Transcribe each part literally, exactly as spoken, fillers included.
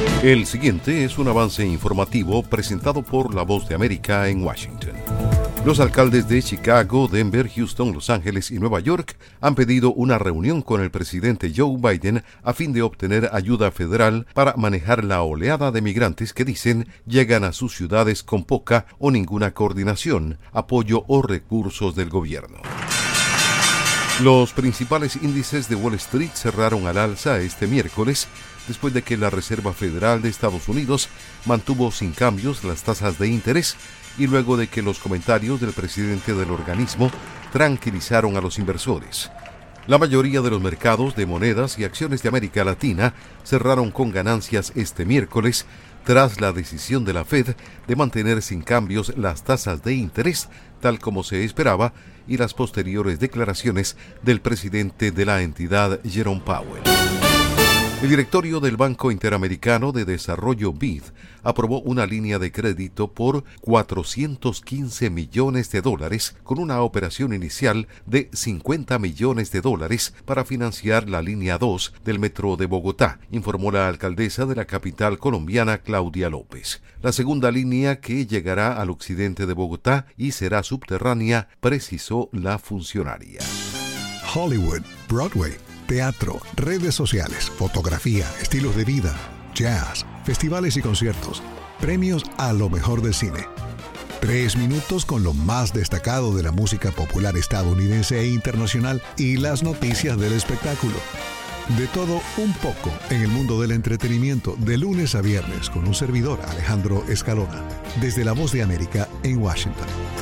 El siguiente es un avance informativo presentado por La Voz de América en Washington. Los alcaldes de Chicago, Denver, Houston, Los Ángeles y Nueva York han pedido una reunión con el presidente Joe Biden a fin de obtener ayuda federal para manejar la oleada de migrantes que dicen llegan a sus ciudades con poca o ninguna coordinación, apoyo o recursos del gobierno. Los principales índices de Wall Street cerraron al alza este miércoles, después de que la Reserva Federal de Estados Unidos mantuvo sin cambios las tasas de interés y luego de que los comentarios del presidente del organismo tranquilizaron a los inversores. La mayoría de los mercados de monedas y acciones de América Latina cerraron con ganancias este miércoles tras la decisión de la Fed de mantener sin cambios las tasas de interés, tal como se esperaba, y las posteriores declaraciones del presidente de la entidad, Jerome Powell. El directorio del Banco Interamericano de Desarrollo B I D aprobó una línea de crédito por cuatrocientos quince millones de dólares con una operación inicial de cincuenta millones de dólares para financiar la línea dos del Metro de Bogotá, informó la alcaldesa de la capital colombiana, Claudia López. La segunda línea, que llegará al occidente de Bogotá y será subterránea, precisó la funcionaria. Hollywood, Broadway, teatro, redes sociales, fotografía, estilos de vida, jazz, festivales y conciertos, premios a lo mejor del cine. Tres minutos con lo más destacado de la música popular estadounidense e internacional y las noticias del espectáculo. De todo un poco en el mundo del entretenimiento, de lunes a viernes, con un servidor, Alejandro Escalona, desde La Voz de América en Washington.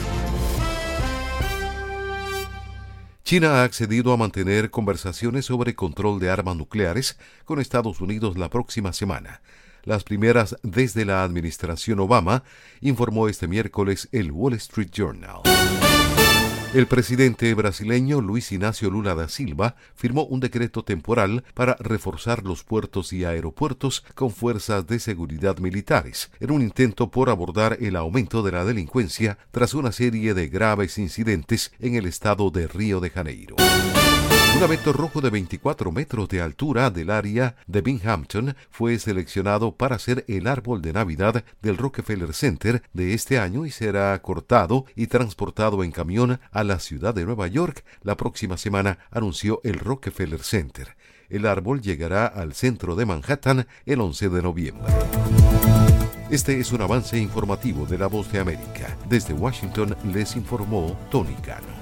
China ha accedido a mantener conversaciones sobre control de armas nucleares con Estados Unidos la próxima semana, las primeras desde la administración Obama, informó este miércoles el Wall Street Journal. El presidente brasileño Luis Inácio Lula da Silva firmó un decreto temporal para reforzar los puertos y aeropuertos con fuerzas de seguridad militares, en un intento por abordar el aumento de la delincuencia tras una serie de graves incidentes en el estado de Río de Janeiro. Un abeto rojo de veinticuatro metros de altura del área de Binghamton fue seleccionado para ser el árbol de Navidad del Rockefeller Center de este año y será cortado y transportado en camión a la ciudad de Nueva York la próxima semana, anunció el Rockefeller Center. El árbol llegará al centro de Manhattan el once de noviembre. Este es un avance informativo de La Voz de América. Desde Washington les informó Tony Cano.